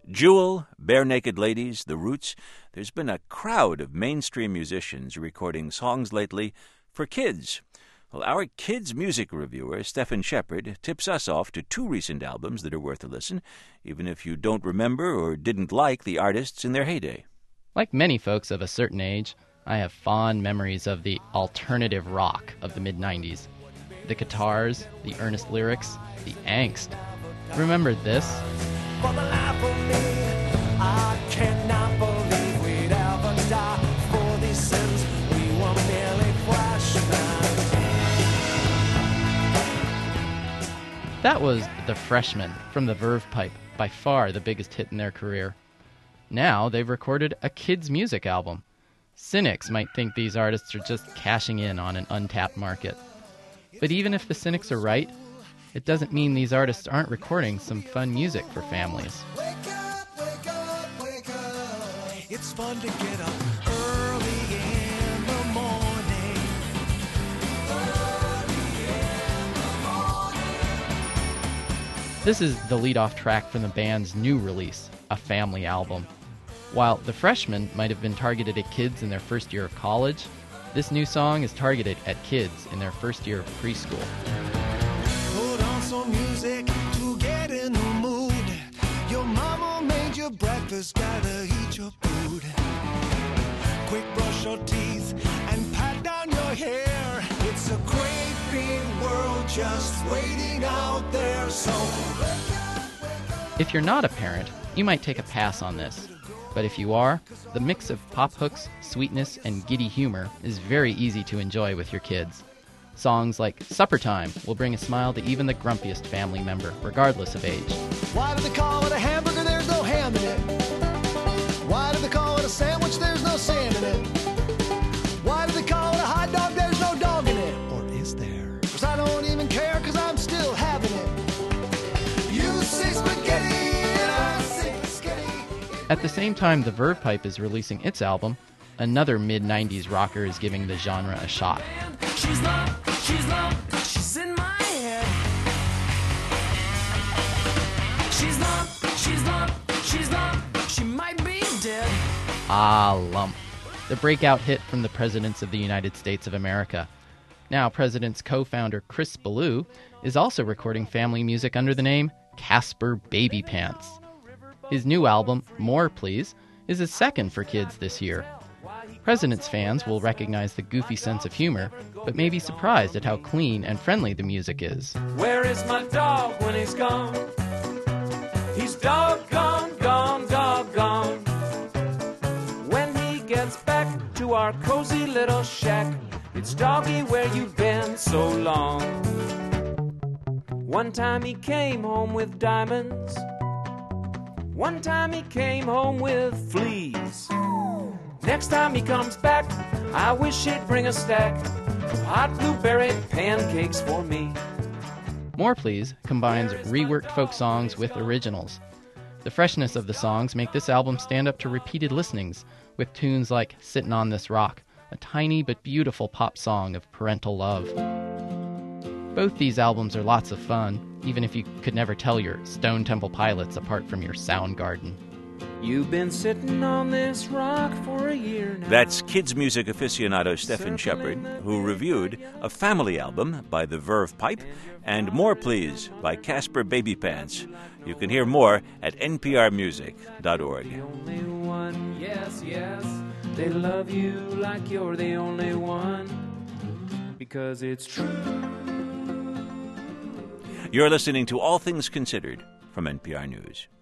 Jewel, Bare Naked Ladies, The Roots. There's been a crowd of mainstream musicians recording songs lately for kids. Well, our kids' music reviewer, Stephen Shepard, tips us off to two recent albums that are worth a listen, even if you don't remember or didn't like the artists in their heyday. Like many folks of a certain age, I have fond memories of the alternative rock of the mid-90s. The guitars, the earnest lyrics, the angst. Remember this? For the life of me, I cannot believe we'd ever die for these sins. We were merely freshmen. That was The Freshman from the Verve Pipe, by far the biggest hit in their career. Now they've recorded a kids' music album. Cynics might think these artists are just cashing in on an untapped market. But even if the cynics are right, it doesn't mean these artists aren't recording some fun music for families. Wake up, wake up, wake up. It's fun to get up early in the morning. This is the lead-off track from the band's new release, a family album. While The Freshman might have been targeted at kids in their first year of college, this new song is targeted at kids in their first year of preschool. Put on some music to get in the mood. Your mama made you breakfast, gotta eat your food. Quick brush your teeth and pat down your hair. It's a great big world just waiting out there. So If you're not a parent, you might take a pass on this. But if you are, the mix of pop hooks, sweetness, and giddy humor is very easy to enjoy with your kids. Songs like Supper Time will bring a smile to even the grumpiest family member, regardless of age. why do they call it a hamburger? There's no ham in it. Why do they call it a sandwich? There's no sand in it. Why do they call it a hot dog? There's no dog in it. Or is there? 'Cause I don't even care, 'cause I'm still having it. You say spaghetti and I say biscotti. At the same time the Verve Pipe is releasing its album, another mid-90s rocker is giving the genre a shot. She's love, she's in my head. She's love, she might be dead. Ah, Lump, the breakout hit from the Presidents of the United States of America. Now President's co-founder Chris Ballou is also recording family music under the name Casper Baby Pants. His new album, More Please, is his second for kids this year. President's fans will recognize the goofy sense of humor, but may be surprised at how clean and friendly the music is. Where is my dog when he's gone? He's doggone, gone. When he gets back to our cozy little shack, it's doggy, where you been so long? One time he came home with diamonds. One time he came home with fleas. Next time he comes back, I wish he'd bring a stack of hot blueberry pancakes for me. More Please combines reworked folk songs with originals. The freshness of the songs make this album stand up to repeated listenings, with tunes like Sittin' on This Rock, a tiny but beautiful pop song of parental love. Both these albums are lots of fun, even if you could never tell your Stone Temple Pilots apart from your Soundgarden. You've been sitting on this rock for a year now. That's kids music aficionado Stephen Shepard, who reviewed a family album by the Verve Pipe and More Please by Casper Baby Pants. You can hear more at nprmusic.org. The only one, yes, they love you like you're the only one, because it's true. You're listening to All Things Considered from NPR News.